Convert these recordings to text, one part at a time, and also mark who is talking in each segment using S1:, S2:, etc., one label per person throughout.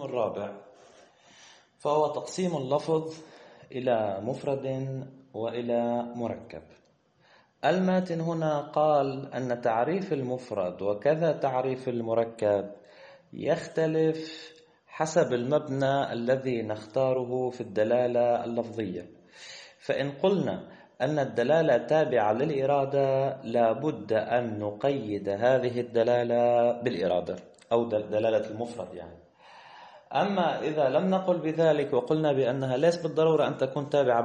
S1: الرابع فهو تقسيم اللفظ إلى مفرد وإلى مركب. الماتن هنا قال أن تعريف المفرد وكذا تعريف المركب يختلف حسب المبنى الذي نختاره في الدلالة اللفظية. فإن قلنا أن الدلالة تابعة للإرادة لابد أن نقيد هذه الدلالة بالإرادة أو دلالة المفرد يعني. أما إذا لم نقل بذلك وقلنا بأنها ليس بالضرورة أن تكون تابعة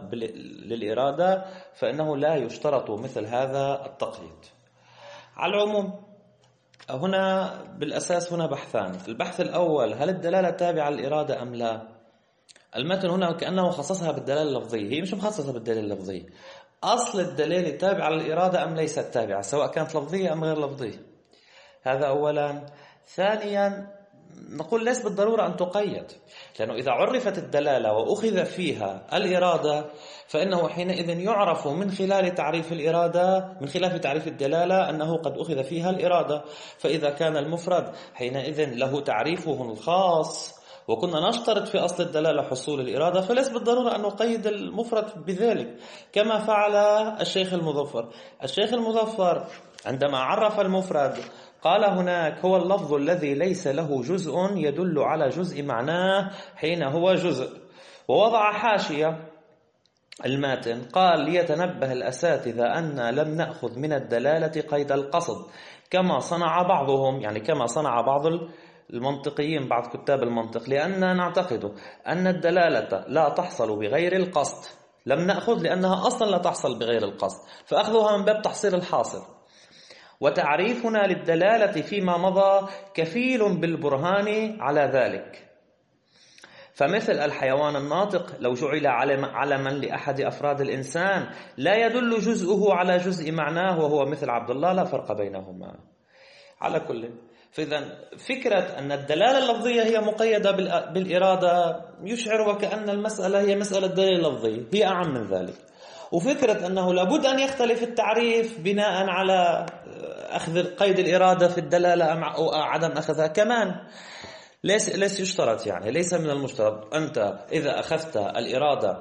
S1: للإرادة فإنه لا يشترط مثل هذا التقييد. على العموم هنا بالأساس هنا بحثان. البحث الأول: هل الدلالة تابعة للإرادة أم لا؟ المتن هنا كأنه خصصها بالدلالة اللفظية، هي مش مخصصة بالدلالة اللفظية. أصل الدلالة تابعة للإرادة أم ليست تابعة، سواء كانت لفظية أم غير لفظية. هذا أولا. ثانيا نقول ليس بالضرورة أن تقيد، لأنه إذا عرفت الدلالة وأخذ فيها الإرادة فإنه حينئذ يعرف من خلال تعريف الإرادة، من خلال تعريف الدلالة، أنه قد أخذ فيها الإرادة. فإذا كان المفرد حينئذ له تعريفه الخاص وكنا نشترط في أصل الدلالة حصول الإرادة، فليس بالضرورة أن نقيد المفرد بذلك، كما فعل الشيخ المظفر. الشيخ المظفر عندما عرف المفرد قال هناك: هو اللفظ الذي ليس له جزء يدل على جزء معناه حين هو جزء. ووضع حاشية الماتن قال: ليتنبه الأساتذة أن لم نأخذ من الدلالة قيد القصد كما صنع بعضهم، يعني كما صنع بعض المنطقيين، بعض كتاب المنطق، لأننا نعتقد أن الدلالة لا تحصل بغير القصد. لم نأخذ لأنها أصلا لا تحصل بغير القصد، فأخذها من باب تحصيل الحاصل. وتعريفنا للدلالة فيما مضى كفيل بالبرهان على ذلك. فمثل الحيوان الناطق لو جعل علما لأحد أفراد الإنسان لا يدل جزءه على جزء معناه وهو مثل عبد الله، لا فرق بينهما. على كل، فإذا فكرة أن الدلالة اللفظية هي مقيدة بالإرادة يشعر وكأن المسألة هي مسألة دلالة لفظية، هي أعم من ذلك. وفكرة أنه لابد أن يختلف التعريف بناء على أخذ قيد الإرادة في الدلالة أو عدم أخذها كمان ليس يشترط، يعني ليس من المشترط. أنت إذا أخذت الإرادة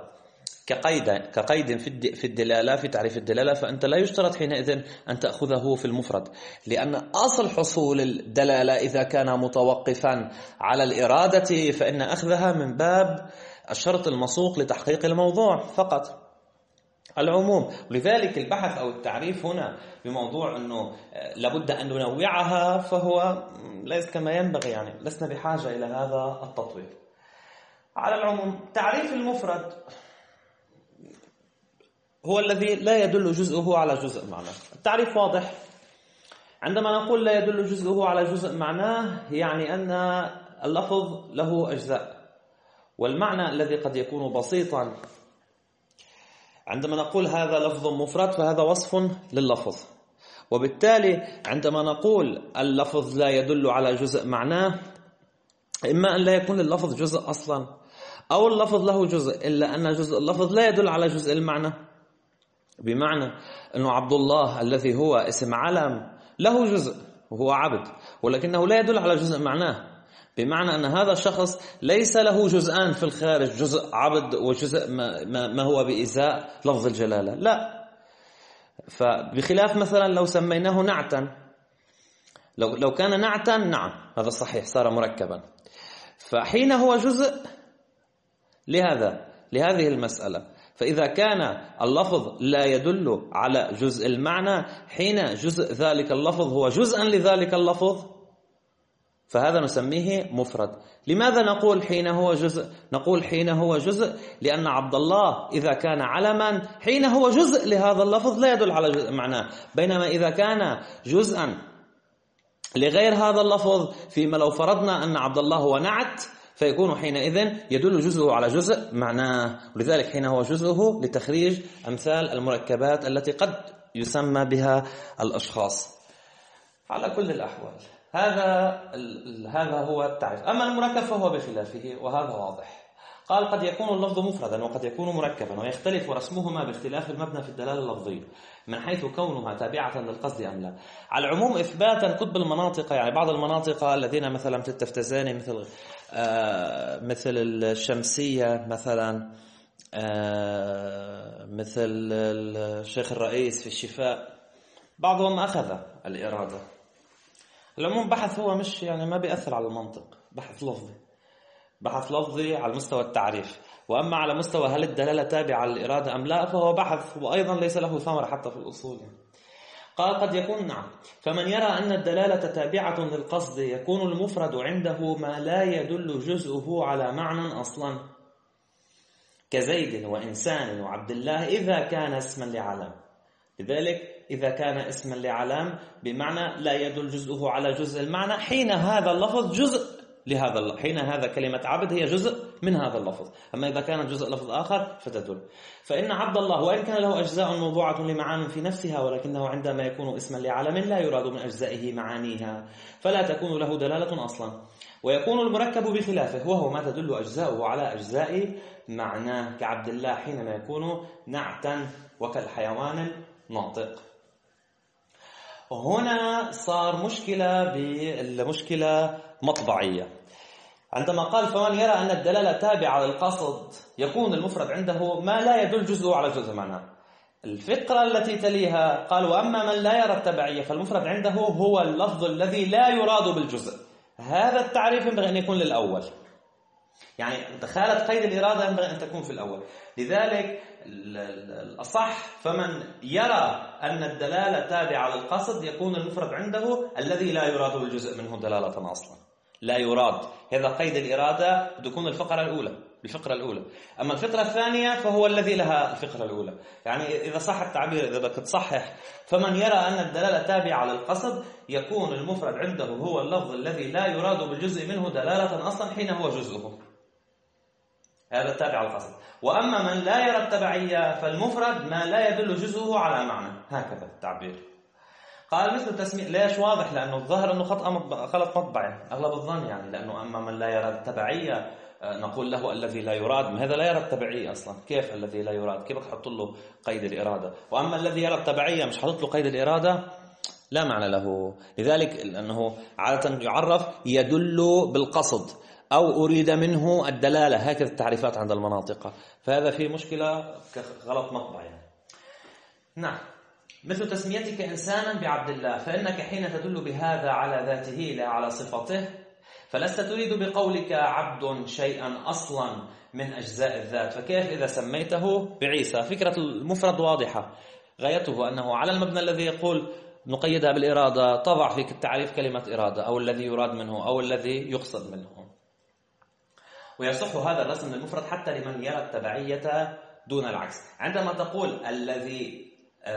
S1: كقيد في الدلالة، في تعريف الدلالة، فأنت لا يشترط حينئذ أن تأخذه في المفرد، لأن أصل حصول الدلالة إذا كان متوقفا على الإرادة فإن أخذها من باب الشرط المسوق لتحقيق الموضوع فقط. العموم، ولذلك البحث أو التعريف هنا بموضوع أنه لابد أن ننوعها فهو ليس كما ينبغي، يعني لسنا بحاجة إلى هذا التطويل. على العموم تعريف المفرد هو الذي لا يدل جزءه على جزء معناه. التعريف واضح. عندما نقول لا يدل جزءه على جزء معناه يعني أن اللفظ له أجزاء، والمعنى الذي قد يكون بسيطا. عندما نقول هذا لفظ مفرد فهذا وصف لللفظ، وبالتالي عندما نقول اللفظ لا يدل على جزء معناه إما أن لا يكون لللفظ جزء أصلا، أو اللفظ له جزء إلا أن جزء اللفظ لا يدل على جزء المعنى. بمعنى أنه عبد الله الذي هو اسم علم له جزء وهو عبد، ولكنه لا يدل على جزء معناه، بمعنى أن هذا الشخص ليس له جزءان في الخارج، جزء عبد وجزء ما هو بإزاء لفظ الجلالة، لا. فبخلاف مثلا لو سميناه نعتا، لو كان نعتا نعم هذا صحيح صار مركبا، فحين هو جزء لهذه المسألة. فإذا كان اللفظ لا يدل على جزء المعنى حين جزء ذلك اللفظ هو جزءا لذلك اللفظ فهذا نسميه مفرد. لماذا نقول حين هو جزء؟ نقول حين هو جزء لأن عبد الله إذا كان علما حين هو جزء لهذا اللفظ لا يدل على جزء معناه، بينما إذا كان جزءا لغير هذا اللفظ، فيما لو فرضنا أن عبد الله هو نعت فيكون حينئذ يدل جزءه على جزء معناه. ولذلك حين هو جزءه لتخريج أمثال المركبات التي قد يسمى بها الأشخاص. على كل الأحوال هذا هو التعريف. أما المركب فهو بخلافه وهذا واضح. قال: قد يكون اللفظ مفردا وقد يكون مركبا ويختلف رسمهما باختلاف المبنى في الدلالة اللفظية من حيث كونها تابعة للقصد أم لا. على العموم إثباتا كتب المناطق، يعني بعض المناطق الذين مثلا في التفتزاني مثل مثل الشمسية مثلا، مثل الشيخ الرئيس في الشفاء، بعضهم أخذ الإرادة. العموم بحث هو مش يعني ما بيأثر على المنطق، بحث لفظي على مستوى التعريف. وأما على مستوى هل الدلالة تابعة للإرادة أم لا، فهو بحث وأيضا ليس له ثمرة حتى في الأصول. قال قد يكون نعم. فمن يرى أن الدلالة تابعة للقصد يكون المفرد عنده ما لا يدل جزءه على معنى أصلا، كزيد وإنسان وعبد الله إذا كان اسما لعلم. لذلك إذا كان اسما لعلم بمعنى لا يدل جزءه على جزء المعنى، حين هذا اللفظ جزء لهذا اللفظ، حين هذا كلمة عبد هي جزء من هذا اللفظ. أما إذا كانت جزء لفظ آخر فتدل. فإن عبد الله وإن كان له أجزاء موضوعة لمعان في نفسها، ولكنه عندما يكون اسما لعلم لا يراد من أجزائه معانيها، فلا تكون له دلالة أصلا. ويكون المركب بخلافه، وهو ما تدل أجزاؤه على أجزاء معناه، كعبد الله حينما يكون نعتا وكالحيوان الناطق. هنا صار مشكلة مطبعية. عندما قال فمن يرى أن الدلالة تابعة للقصد يكون المفرد عنده ما لا يدل جزءه على جزء معناه. الفقرة التي تليها قال وأما من لا يرى التبعية فالمفرد عنده هو اللفظ الذي لا يراد بالجزء. هذا التعريف ينبغي أن يكون للأول، يعني دخالة قيد الإرادة ينبغي أن تكون في الأول. لذلك الأصح فمن يرى أن الدلالة تابعة للقصد يكون المفرد عنده الذي لا يراد بالجزء منه دلالة أصلا، لا يراد. هذا قيد الإرادة تكون الفقرة الأولى. أما الفقرة الثانية فهو الذي لها الفقرة الأولى. يعني إذا صح التعبير، إذا بدك تصحح، فمن يرى أن الدلالة تابعة للقصد يكون المفرد عنده هو اللفظ الذي لا يراد بالجزء منه دلالة أصلا حين هو جزءه، هذا التابع للقصد. وأما من لا يرى التبعية فالمفرد ما لا يدل جزءه على معنى، هكذا التعبير. قال مثل تسمية، ليش واضح؟ لأنه الظاهر أنه خلط مطبعي أغلب الظن، يعني لأنه أما من لا يرى التبعية نقول له الذي لا يراد، ما هذا لا يرى التبعية أصلا، كيف الذي لا يراد؟ كيف تحط له قيد الإرادة؟ وأما الذي يرى التبعية مش حط له قيد الإرادة، لا معنى له. لذلك لأنه عادة يعرف يدل بالقصد أو أريد منه الدلالة، هكذا التعريفات عند المناطق. فهذا فيه مشكلة كغلط مطبعي. نعم. مثل تسميتك إنسانا بعبد الله، فإنك حين تدل بهذا على ذاته لا على صفته، فلست تريد بقولك عبد شيئا أصلا من أجزاء الذات. فكيف إذا سميته بعيسى؟ فكرة المفرد واضحة، غايته أنه على المبنى الذي يقول نقيدها بالإرادة، تضع في التعريف كلمة إرادة أو الذي يراد منه أو الذي يقصد منه. ويصح هذا الرسم للمفرد حتى لمن يرى التبعية دون العكس. عندما تقول الذي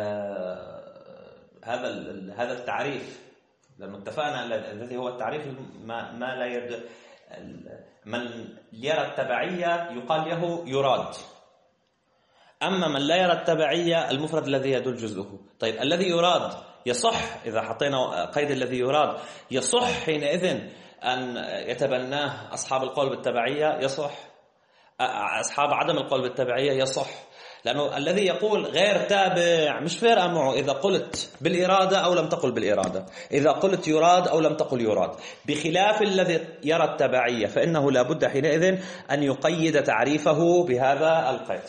S1: هذا التعريف، لأنه اتفقنا الذي هو التعريف ما لا يرد، من يرى التبعية يقال له يراد. أما من لا يرى التبعية المفرد الذي يدل جزءه. طيب الذي يراد يصح، إذا حطينا قيد الذي يراد يصح حينئذ أن يتبناه أصحاب القول بالتبعية، يصح. أصحاب عدم القول بالتبعية يصح، لأنه الذي يقول غير تابع مش فارقة معه إذا قلت بالإرادة أو لم تقل بالإرادة، إذا قلت يراد أو لم تقل يراد، بخلاف الذي يرى التبعية فإنه لا بد حينئذ أن يقيد تعريفه بهذا القيد.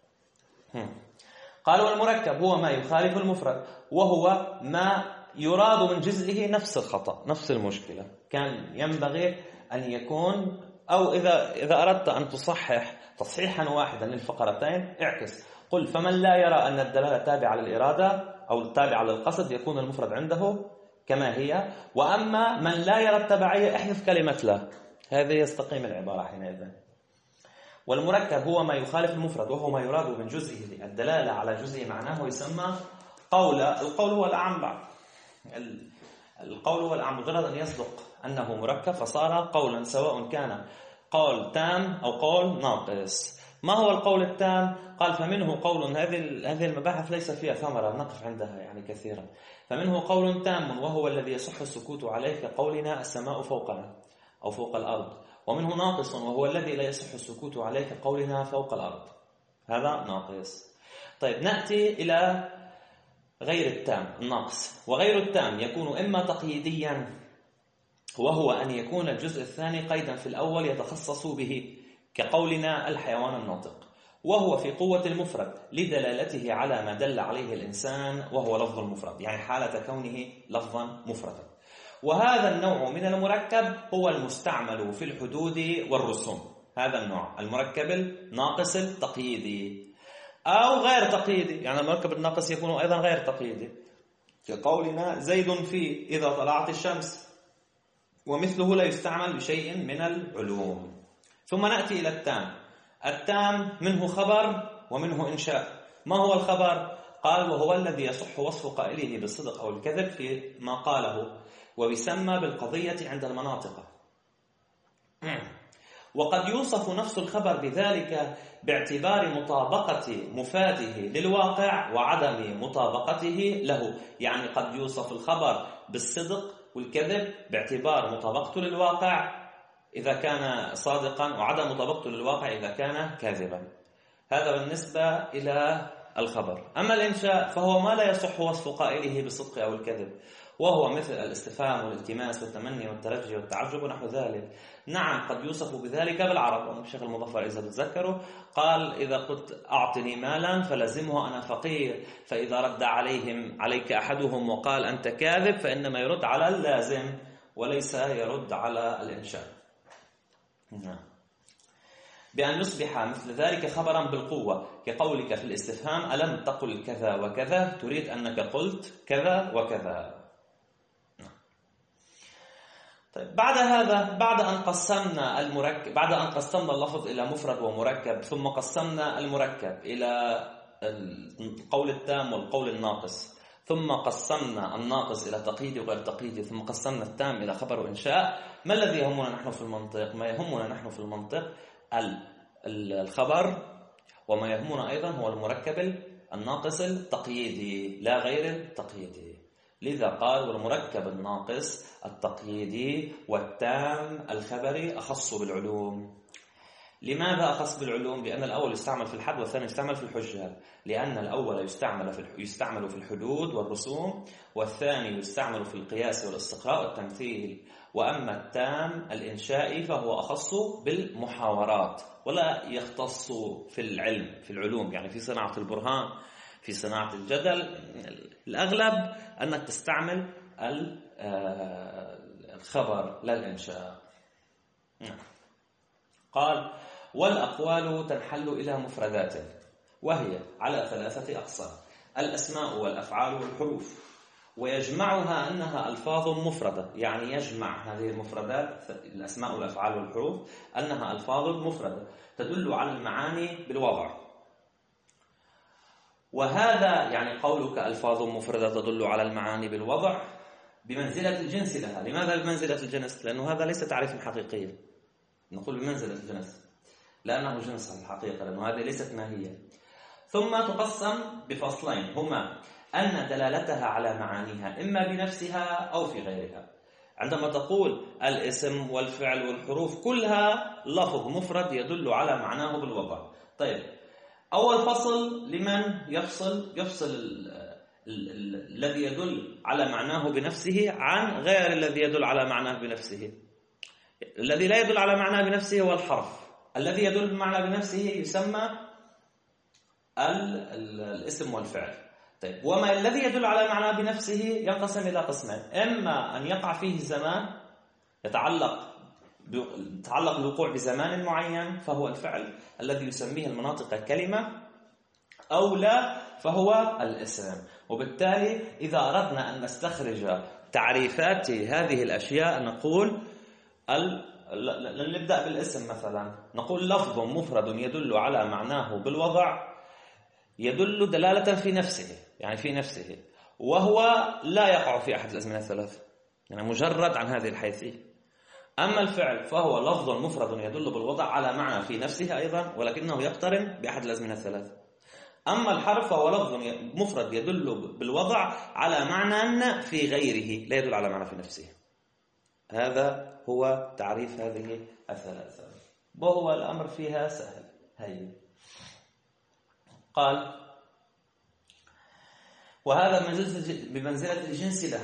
S1: قال والمركب هو ما يخالف المفرد، وهو ما يراد من جزئه نفس الخطأ، نفس المشكلة. كان ينبغي أن يكون، أو إذا أردت أن تصحح تصحيحا واحدا للفقرتين اعكس، قل فمن لا يرى أن الدلالة تابعة للإرادة أو تابعة للقصد يكون المفرد عنده كما هي، وأما من لا يرى التبعية احذف كلمة لا، هذه يستقيم العبارة حينئذ. والمركب هو ما يخالف المفرد، وهو ما يراد من جزئه الدلالة على جزء معناه، يسمى قولا. القول هو الأعم بعد، القول هو الأعم مجرد أن يصدق أنه مركب فصار قولا، سواء كان قول تام أو قول ناقص. ما هو القول التام؟ قال فمنه قول، هذه المباحث ليس فيها ثمرة نقف عندها يعني كثيرا. فمنه قول تام وهو الذي يصح السكوت عليه كقولنا السماء فوقنا أو فوق الأرض، ومنه ناقص وهو الذي لا يصح السكوت عليه كقولنا فوق الأرض، هذا ناقص. طيب نأتي إلى غير التام الناقص. وغير التام يكون إما تقييديا وهو أن يكون الجزء الثاني قيدا في الأول يتخصص به، كقولنا الحيوان الناطق، وهو في قوة المفرد لدلالته على ما دل عليه الإنسان وهو لفظ المفرد، يعني حالة كونه لفظا مفردا. وهذا النوع من المركب هو المستعمل في الحدود والرسوم. هذا النوع المركب الناقص التقييدي أو غير تقييدي، يعني المركب الناقص يكون أيضا غير تقييدي، كقولنا زيد في إذا طلعت الشمس، ومثله لا يستعمل بشيء من العلوم. ثم نأتي إلى التام. التام منه خبر ومنه إنشاء. ما هو الخبر؟ قال وهو الذي يصح وصف قائله بالصدق أو الكذب في ما قاله، ويسمى بالقضية عند المناطق. وقد يوصف نفس الخبر بذلك باعتبار مطابقة مفاده للواقع وعدم مطابقته له، يعني قد يوصف الخبر بالصدق والكذب باعتبار مطابقته للواقع إذا كان صادقا، وعدم مطابقته للواقع إذا كان كاذبا. هذا بالنسبة إلى الخبر. أما الإنشاء فهو ما لا يصح وصف قائله بالصدق أو الكذب، وهو مثل الاستفهام والالتماس والتمني والترجي والتعجب ونحو ذلك. نعم قد يوصف بذلك بالعرب، والشيخ المظفر إذا تتذكروا قال إذا قلت أعطني مالا فلزمه أنا فقير، فإذا رد عليك أحدهم وقال أنت كاذب فإنما يرد على اللازم وليس يرد على الإنشاء. بأن يصبح مثل ذلك خبرا بالقوة، كقولك في الاستفهام ألم تقل كذا وكذا، تريد أنك قلت كذا وكذا. طيب بعد هذا، بعد أن قسمنا اللفظ إلى مفرد ومركب، ثم قسمنا المركب إلى القول التام والقول الناقص، ثم قسمنا الناقص إلى تقييدي وغير تقييدي، ثم قسمنا التام إلى خبر وإنشاء. ما الذي يهمنا نحن في المنطق؟ ما يهمنا نحن في المنطق الخبر، وما يهمنا أيضا هو المركب الناقص التقييدي لا غير التقييدي. لذا قال والمركب الناقص التقييدي والتام الخبري أخص بالعلوم. لماذا أخص بالعلوم؟ لأن الأول يستعمل في الحد والثاني يستعمل في الحجة، لأن الأول يستعمل في الحدود والرسوم، والثاني يستعمل في القياس والاستقراء والتمثيل. وأما التام الإنشائي فهو أخص بالمحاورات ولا يختص في العلوم، يعني في صناعة البرهان، في صناعة الجدل الأغلب أنك تستعمل الخبر لا الإنشاء. قال والأقوال تنحل إلى مفردات، وهي على 3 أقسام: الأسماء والأفعال والحروف. ويجمعها أنها ألفاظ مفردة، يعني يجمع هذه المفردات الأسماء والأفعال والحروف أنها ألفاظ مفردة تدل على المعاني بالوضع. وهذا يعني قولك ألفاظ مفردة تدل على المعاني بالوضع بمنزلة الجنس لها. لماذا بمنزلة الجنس؟ لأنه هذا ليس تعريف حقيقي. نقول بمنزلة الجنس لأنه جنس الحقيقة، لأنه هذه ليست ماهية. ثم تقسم بفصلين هما أن دلالتها على معانيها إما بنفسها أو في غيرها. عندما تقول الاسم والفعل والحروف كلها لفظ مفرد يدل على معناه بالوضع. طيب أول فصل لمن يفصل الذي يدل على معناه بنفسه عن غير الذي يدل على معناه بنفسه. الذي لا يدل على معناه بنفسه هو الحرف، الذي يدل بمعنى بنفسه يسمى الاسم والفعل. طيب وما الذي يدل على معناه بنفسه ينقسم إلى قسمين: إما أن يقع فيه زمان يتعلق الوقوع بزمان معين فهو الفعل الذي يسميه المناطق كلمة، أو لا فهو الاسم. وبالتالي إذا أردنا أن نستخرج تعريفات هذه الأشياء نقول نبدأ بالاسم مثلا، نقول لفظ مفرد يدل على معناه بالوضع يدل دلالة في نفسه، يعني في نفسه، وهو لا يقع في أحد الأزمنة الثلاث، يعني مجرد عن هذه الحيثية. أما الفعل فهو لفظ مفرد يدل بالوضع على معنى في نفسه أيضا ولكنه يقترن بأحد الأزمنة الثلاث. أما الحرف فهو لفظ مفرد يدل بالوضع على معنى في غيره لا يدل على معنى في نفسه. هذا هو تعريف هذه الثلاثة، وهو الأمر فيها سهل. هاي قال وهذا بمنزلة الجنس لها،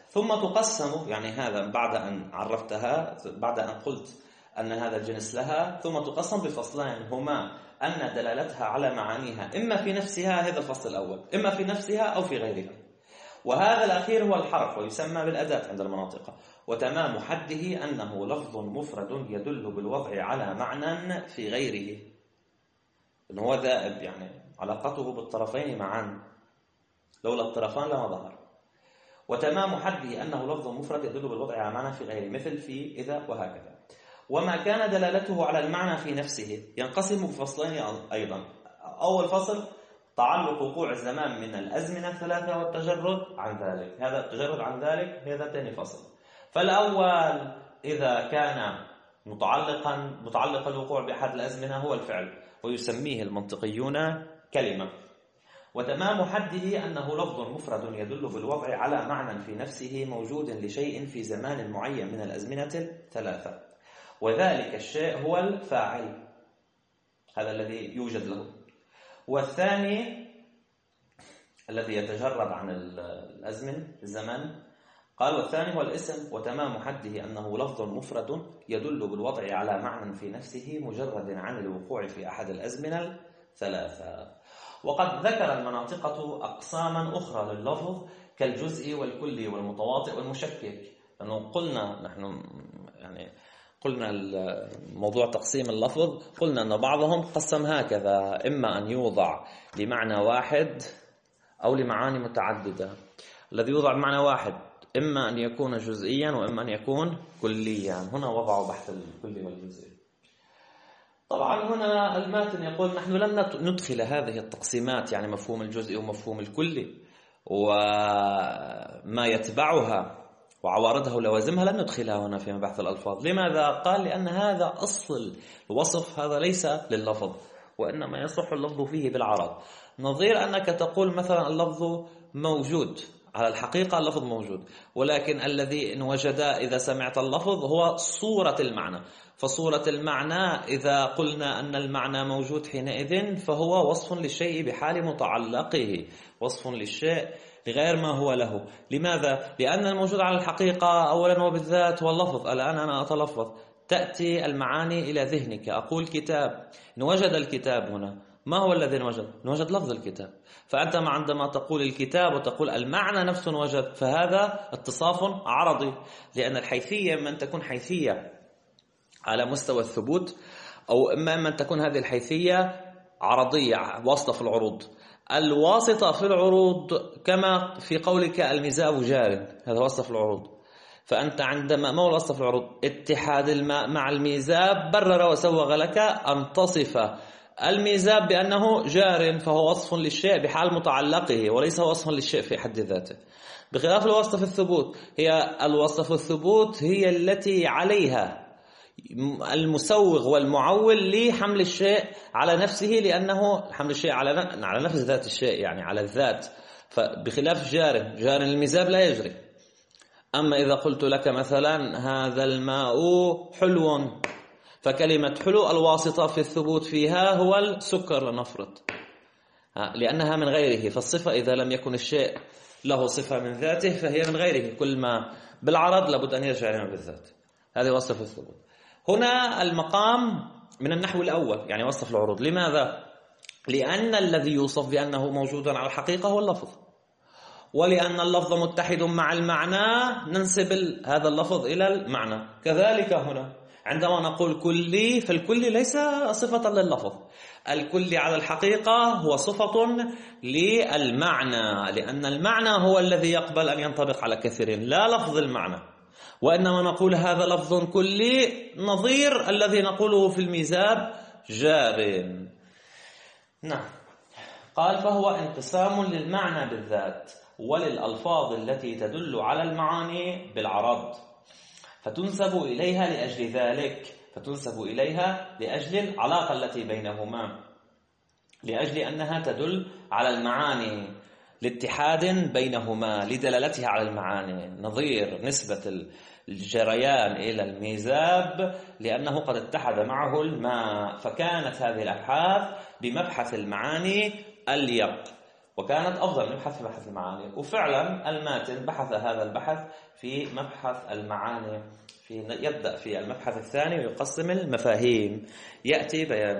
S1: ثم تقسم، يعني هذا بعد أن عرفتها، بعد أن قلت أن هذا الجنس لها، ثم تقسم بفصلين هما أن دلالتها على معانيها إما في نفسها، هذا الفصل الأول، إما في نفسها أو في غيرها، وهذا الأخير هو الحرف ويسمى بالأداة عند المناطق. وتمام حده أنه لفظ مفرد يدل بالوضع على معنى في غيره، إنه هو ذائب، يعني علاقته بالطرفين معا، لولا الطرفان لما ظهر. وتمام حده أنه لفظ مفرد يدل بالوضع على معنى في غيره، مثل في، إذا، وهكذا. وما كان دلالته على المعنى في نفسه ينقسم بفصلين أيضا. أول فصل تعلق وقوع الزمان من الأزمنة الثلاثة والتجرد عن ذلك، هذا التجرد عن ذلك، هذا ثاني فصل. فالأول إذا كان متعلق الوقوع بأحد الأزمنة هو الفعل، ويسميه المنطقيون كلمة. وتمام حده أنه لفظ مفرد يدل بالوضع على معنى في نفسه موجود لشيء في زمان معين من الأزمنة الثلاثة، وذلك الشيء هو الفاعل، هذا الذي يوجد له. والثاني الذي يتجرد عن الزمن، قال والثاني هو الاسم. وتمام حده أنه لفظ مفرد يدل بالوضع على معنى في نفسه مجرد عن الوقوع في أحد الأزمنة الثلاثة. وقد ذكر المناطقة أقساما أخرى لللفظ كالجزء والكلي والمتواطئ والمشكك، لأنه قلنا نحن قلنا موضوع تقسيم اللفظ، قلنا أن بعضهم قسم هكذا: إما أن يوضع لمعنى واحد أو لمعاني متعددة. الذي يوضع بمعنى واحد إما أن يكون جزئيا وإما أن يكون كليا. هنا وضعوا بحث الكلي والجزئي. طبعا هنا الماتن يقول نحن لن ندخل هذه التقسيمات، يعني مفهوم الجزئي ومفهوم الكلي وما يتبعها وعوارضها ولوازمها، لن ندخلها هنا في مباحث الألفاظ. لماذا؟ قال لأن هذا أصل الوصف، هذا ليس لللفظ، وإنما يصح اللفظ فيه بالعرض. نظير أنك تقول مثلا اللفظ موجود، على الحقيقة اللفظ موجود، ولكن الذي إن وجد إذا سمعت اللفظ هو صورة المعنى. فصورة المعنى إذا قلنا أن المعنى موجود حينئذ فهو وصف للشيء بحال متعلقه، وصف للشيء لغير ما هو له. لماذا؟ لأن الموجود على الحقيقة أولا وبالذات هو اللفظ. الآن أنا أتلفظ، تأتي المعاني إلى ذهنك، أقول كتاب، إن وجد الكتاب هنا، ما هو الذي وجد؟ وجد لفظ الكتاب. فأنت عندما تقول الكتاب وتقول المعنى نفسه وجد، فهذا اتصاف عرضي، لأن الحيثية من تكون حيثية على مستوى الثبوت، أو إما أن تكون هذه الحيثية عرضية واصلة في العروض. الواسطة في العروض كما في قولك الميزاب جار، هذا واسطة في العروض. فأنت عندما ما هو الواسطة في العروض؟ اتحاد الماء مع الميزاب برر وسوغ لك أن تصف الميزاب بأنه جار، فهو وصف للشيء بحال متعلقه وليس وصفا للشيء في حد ذاته. بخلاف الواسطة في الثبوت، هي الواسطة في الثبوت هي التي عليها المسوغ والمعول لحمل الشيء على نفسه، لأنه حمل الشيء على نفس ذات الشيء، يعني على الذات. فبخلاف جار الميزاب لا يجري. أما إذا قلت لك مثلا هذا الماء حلو، فكلمة حلو الواسطة في الثبوت فيها هو السكر لنفرض، لأنها من غيره. فالصفة إذا لم يكن الشيء له صفة من ذاته فهي من غيره، كل ما بالعرض لابد أن يرجع لنا بالذات. هذه وصف في الثبوت. هنا المقام من النحو الأول، يعني وصف العروض. لماذا؟ لأن الذي يوصف بأنه موجود على الحقيقة هو اللفظ، ولأن اللفظ متحد مع المعنى ننسب هذا اللفظ إلى المعنى. كذلك هنا عندما نقول كلي، فالكلي ليس صفة لللفظ، الكلي على الحقيقة هو صفة للمعنى، لأن المعنى هو الذي يقبل أن ينطبق على كثيرين، لا لفظ المعنى. وإنما نقول هذا لفظ كلي نظير الذي نقوله في الميزاب جار. نعم. قال فهو انقسام للمعنى بالذات وللألفاظ التي تدل على المعاني بالعرض، فتنسب إليها لأجل ذلك، فتنسب إليها لأجل العلاقة التي بينهما، لأجل أنها تدل على المعاني، لاتحاد بينهما، لدلالتها على المعاني. نظير نسبة الجريان إلى الميزاب لأنه قد اتحد معه الماء، فكانت هذه الأبحاث بمبحث المعاني أليق. وكانت أفضل من البحث في بحث المعاني. وفعلا الماتن بحث هذا البحث في مبحث المعاني، يبدأ في المبحث الثاني ويقسم المفاهيم، يأتي بيان